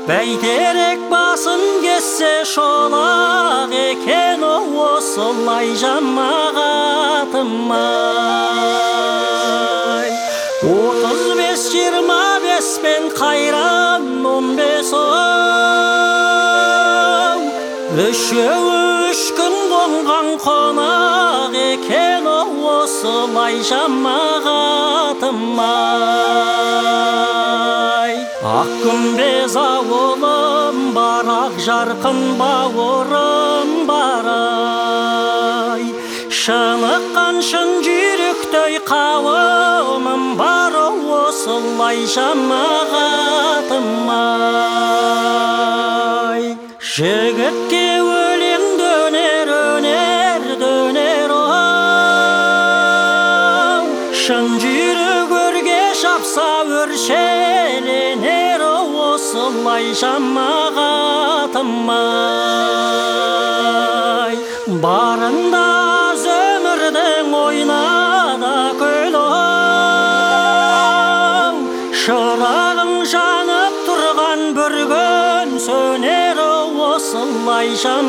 Бәйтерек басын кессе шолақ екен осылай жамағатым-ай. 35-25 пен қайран 15 үшеуі 3 күн қонған қонақ екен осылай жамағатым-ай. Ақ күмбез ауылым бар, ақ жарқын бауырым бар-ай. Шыныққан шын жүректэй қауымым бар, осылай жамағатым-ай. Жігітке өлең дөнер, өнер дөнер оу. Шын жүрек өрге шапса өршеленер, осылай жамағатым-ай. Барында өмірдің ойнада көл оу. Шырағың жанып тұрған бір күн сөнер, осылай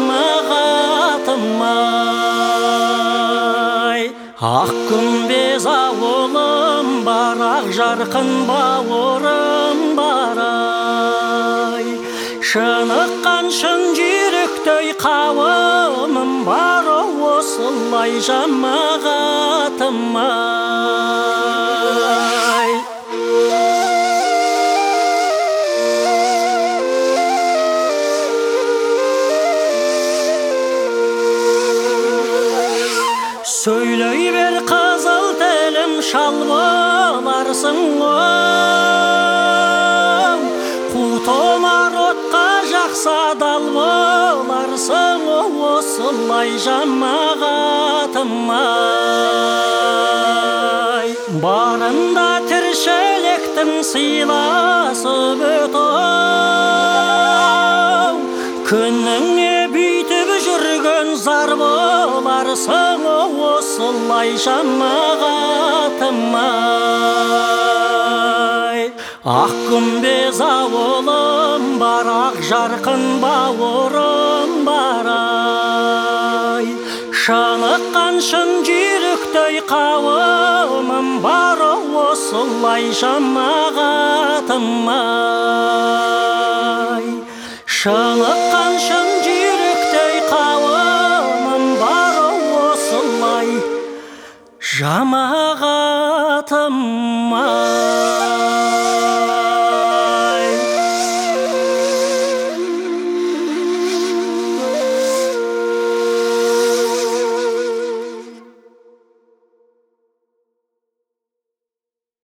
жамағатым-ай. Ақ күмбез ауылым бар, ақ жарқын бауырым бар-ай. Шыныққан шын жүректэй қауымым бар, осылай жамағатым-ай. Сөйлей бер қызыл тілім, шал боларсың оу. Қу томар отқа жақса дал боларсың, осылай жамағатым-ай. Барында тіршіліктің сыйласып өт оу. Күніңе бүйтіп жүрген зар боларсың, осылай жамағатым-ай. Ақ күмбез ауылым бар, ақ жарқын бауырым бар-ай. Шыныққан шын жүректэй қауымым бар, осылай жамағатым-ай. Шыныққан шын жүректэй қауымым бар, осылай жамағатым-ай.